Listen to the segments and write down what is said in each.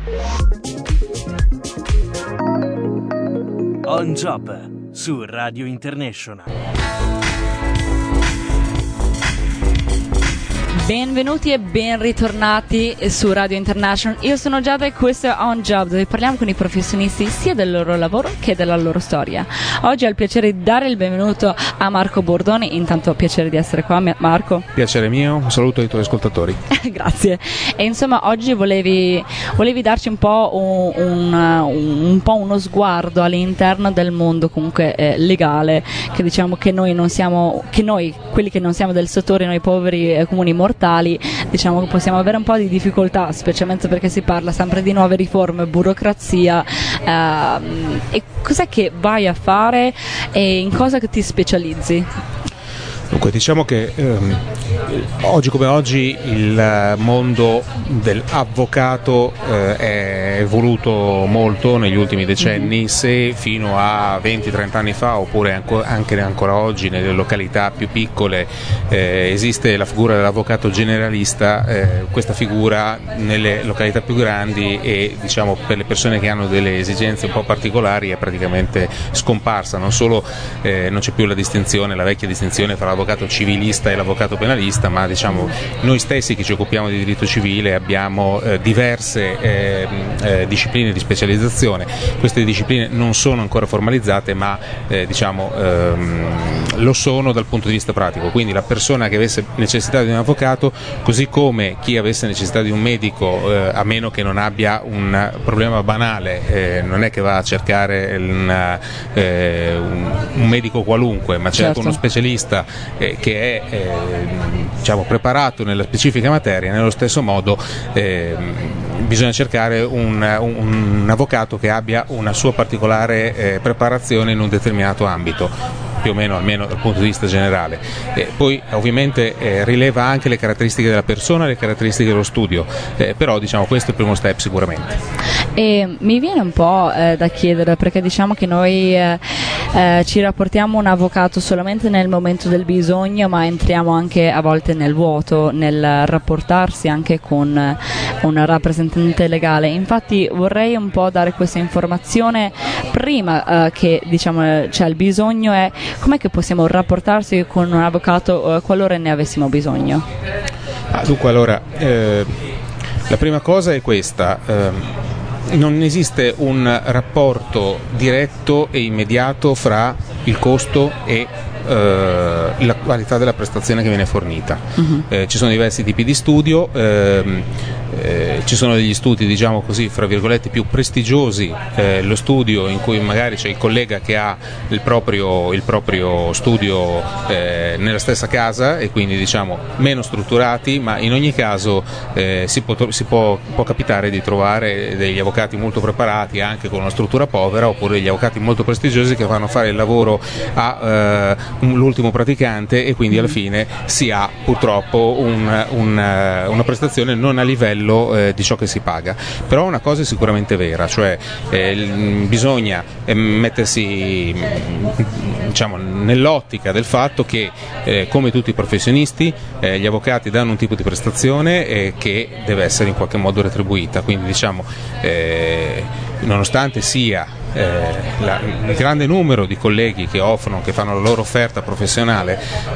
On Job su Radio International. Benvenuti e ben ritornati su Radio International. Io sono Giada e questo è On Job, dove parliamo con i professionisti sia del loro lavoro che della loro storia. Oggi ho il piacere di dare il benvenuto a Marco Bordoni. Intanto piacere di essere qua, Marco. Piacere mio, un saluto ai tuoi ascoltatori. Grazie. E insomma oggi volevi darci un po' uno sguardo all'interno del mondo comunque legale, che diciamo che noi non siamo, che noi quelli che non siamo del settore, noi poveri comuni mortali, diciamo che possiamo avere un po' di difficoltà, specialmente perché si parla sempre di nuove riforme, burocrazia, e cos'è che vai a fare e in cosa che ti specializzi? Dunque, diciamo che oggi come oggi il mondo dell'avvocato è evoluto molto negli ultimi decenni. Se fino a 20-30 anni fa, oppure anche ancora oggi nelle località più piccole esiste la figura dell'avvocato generalista, questa figura nelle località più grandi e diciamo per le persone che hanno delle esigenze un po' particolari è praticamente scomparsa. Non solo non c'è più la distinzione, la vecchia distinzione fra l'avvocato civilista e l'avvocato penalista, ma diciamo noi stessi che ci occupiamo di diritto civile abbiamo diverse discipline di specializzazione. Queste discipline non sono ancora formalizzate, ma lo sono dal punto di vista pratico. Quindi la persona che avesse necessità di un avvocato, così come chi avesse necessità di un medico, a meno che non abbia un problema banale, non è che va a cercare un medico qualunque, ma certo uno specialista che è preparato nella specifica materia. Nello stesso modo bisogna cercare un avvocato che abbia una sua particolare preparazione in un determinato ambito, più o meno, almeno dal punto di vista generale. Poi ovviamente rileva anche le caratteristiche della persona, le caratteristiche dello studio, però diciamo questo è il primo step sicuramente. E mi viene un po' da chiedere, perché diciamo che noi ci rapportiamo a un avvocato solamente nel momento del bisogno, ma entriamo anche a volte nel vuoto, nel rapportarsi anche con un rappresentante legale. Infatti vorrei un po' dare questa informazione prima che diciamo c'è il bisogno, è com'è che possiamo rapportarsi con un avvocato qualora ne avessimo bisogno? Dunque allora, la prima cosa è questa. Non esiste un rapporto diretto e immediato fra il costo e la qualità della prestazione che viene fornita. Ci sono diversi tipi di studio, ci sono degli studi diciamo così fra virgolette più prestigiosi, lo studio in cui magari c'è il collega che ha il proprio studio nella stessa casa e quindi diciamo meno strutturati, ma in ogni caso può capitare di trovare degli avvocati molto preparati anche con una struttura povera, oppure degli avvocati molto prestigiosi che fanno fare il lavoro a l'ultimo praticante e quindi alla fine si ha purtroppo una prestazione non a livello di ciò che si paga. Però una cosa è sicuramente vera, cioè bisogna mettersi diciamo nell'ottica del fatto che come tutti i professionisti gli avvocati danno un tipo di prestazione che deve essere in qualche modo retribuita, quindi diciamo nonostante sia il grande numero di colleghi che fanno la loro offerta professionale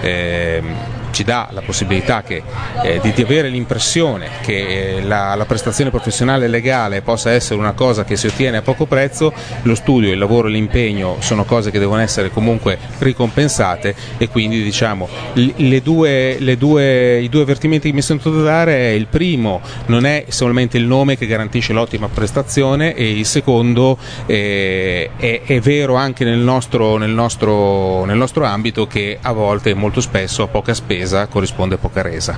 ci dà la possibilità di avere l'impressione che la prestazione professionale legale possa essere una cosa che si ottiene a poco prezzo. Lo studio, il lavoro e l'impegno sono cose che devono essere comunque ricompensate, e quindi diciamo i due avvertimenti che mi sento da dare è: il primo, non è solamente il nome che garantisce l'ottima prestazione, e il secondo è vero anche nel nostro ambito, che a volte molto spesso a poca spesa corrisponde poca resa.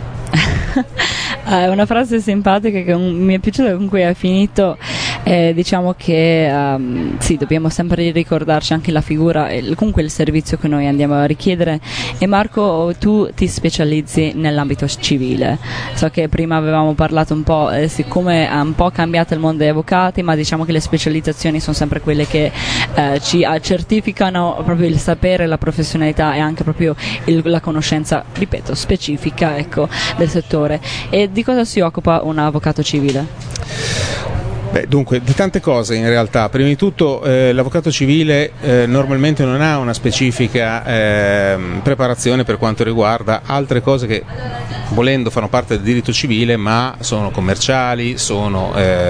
È una frase simpatica che mi è piaciuta, con cui ha finito. Diciamo che sì, dobbiamo sempre ricordarci anche la figura e comunque il servizio che noi andiamo a richiedere. E Marco, tu ti specializzi nell'ambito civile. So che prima avevamo parlato un po', siccome ha un po' cambiato il mondo degli avvocati, ma diciamo che le specializzazioni sono sempre quelle che ci certificano proprio il sapere, la professionalità e anche proprio la conoscenza, ripeto, specifica, ecco, del settore. E di cosa si occupa un avvocato civile? Dunque, di tante cose in realtà. Prima di tutto l'avvocato civile normalmente non ha una specifica preparazione per quanto riguarda altre cose che, volendo, fanno parte del diritto civile, ma sono commerciali, sono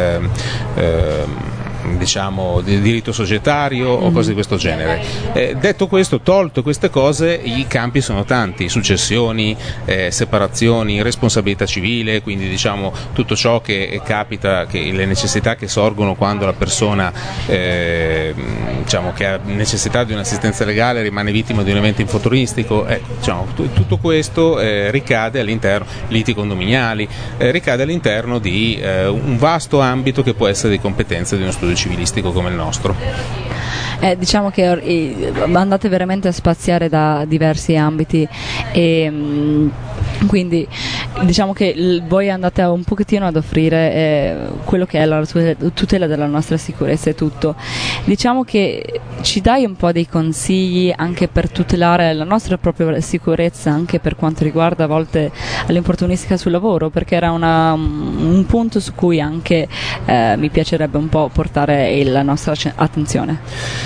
diciamo di diritto societario o cose di questo genere. Detto questo, tolto queste cose, i campi sono tanti: successioni, separazioni, responsabilità civile, quindi diciamo tutto ciò che capita, che le necessità che sorgono quando la persona diciamo che ha necessità di un'assistenza legale rimane vittima di un evento infortunistico, diciamo, tutto questo ricade all'interno, liti condominiali, ricade all'interno di un vasto ambito che può essere di competenza di uno studio civilistico come il nostro. Diciamo che andate veramente a spaziare da diversi ambiti e quindi diciamo che voi andate un pochettino ad offrire quello che è la tutela della nostra sicurezza e tutto. Diciamo che ci dai un po' dei consigli anche per tutelare la nostra propria sicurezza, anche per quanto riguarda a volte l'infortunistica sul lavoro, perché era un punto su cui anche mi piacerebbe un po' portare la nostra attenzione.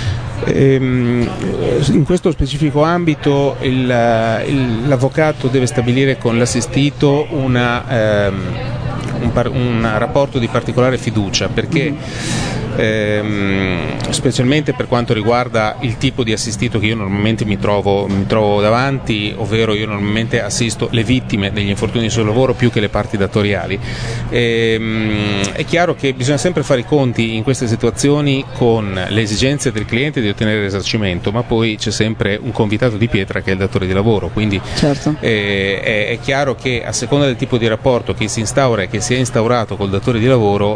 In questo specifico ambito l'avvocato deve stabilire con l'assistito un rapporto di particolare fiducia, perché specialmente per quanto riguarda il tipo di assistito che io normalmente mi trovo davanti, ovvero io normalmente assisto le vittime degli infortuni sul lavoro più che le parti datoriali. È chiaro che bisogna sempre fare i conti in queste situazioni con le esigenze del cliente di ottenere risarcimento, ma poi c'è sempre un convitato di pietra che è il datore di lavoro, quindi certo. È chiaro che a seconda del tipo di rapporto che si instaura e che si è instaurato col datore di lavoro,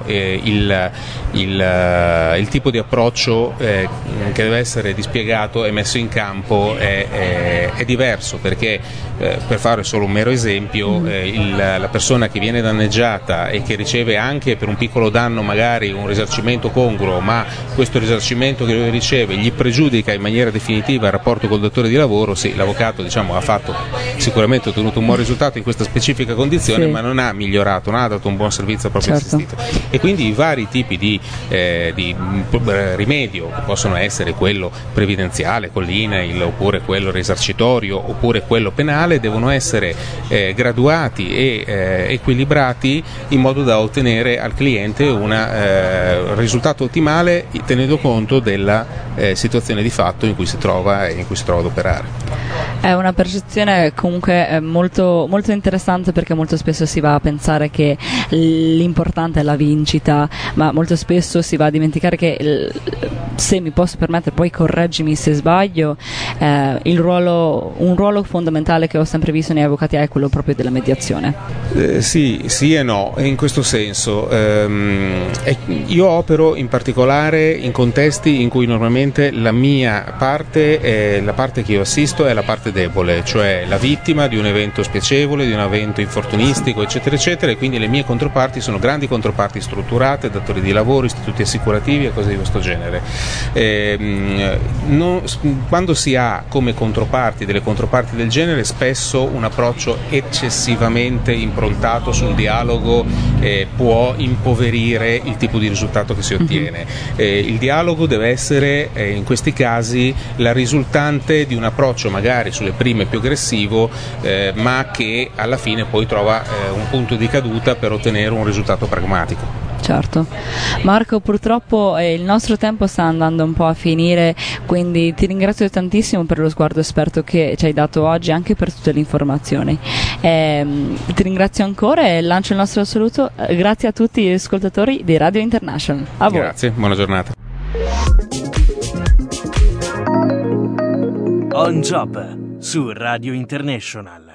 il tipo di approccio che deve essere dispiegato e messo in campo è diverso, perché per fare solo un mero esempio, la persona che viene danneggiata e che riceve anche per un piccolo danno magari un risarcimento congruo, ma questo risarcimento che lui riceve gli pregiudica in maniera definitiva il rapporto col datore di lavoro, sì, l'avvocato diciamo ha fatto sicuramente ottenuto un buon risultato in questa specifica condizione, sì, ma non ha migliorato, non ha dato un buon servizio al proprio certo. assistito, e quindi i vari tipi di rimedio, che possono essere quello previdenziale con l'INAIL, oppure quello risarcitorio, oppure quello penale, devono essere graduati e equilibrati in modo da ottenere al cliente un risultato ottimale, tenendo conto della situazione di fatto in cui si trova e in cui si trova ad operare. È una percezione comunque molto, molto interessante, perché molto spesso si va a pensare che l'importante è la vincita, ma molto spesso si va a dimenticare che, se mi posso permettere, poi correggimi se sbaglio, un ruolo fondamentale che ho sempre visto negli avvocati è quello proprio della mediazione. Sì e no, in questo senso io opero in particolare in contesti in cui normalmente la mia parte, la parte che io assisto, è la parte debole, cioè la vittima di un evento spiacevole, di un evento infortunistico, eccetera eccetera, e quindi le mie controparti sono grandi controparti strutturate, datori di lavoro, istituti assicurativi e cose di questo genere. Quando si ha come controparti delle controparti del genere, spesso un approccio eccessivamente improntato sul dialogo può impoverire il tipo di risultato che si ottiene. Il dialogo deve essere in questi casi la risultante di un approccio magari sulle prime più aggressivo, ma che alla fine poi trova un punto di caduta per ottenere un risultato pragmatico. Certo. Marco, purtroppo il nostro tempo sta andando un po' a finire, quindi ti ringrazio tantissimo per lo sguardo esperto che ci hai dato oggi, anche per tutte le informazioni. Ti ringrazio ancora e lancio il nostro saluto. Grazie a tutti gli ascoltatori di Radio International. A voi. Grazie, buona giornata. On Job su Radio International.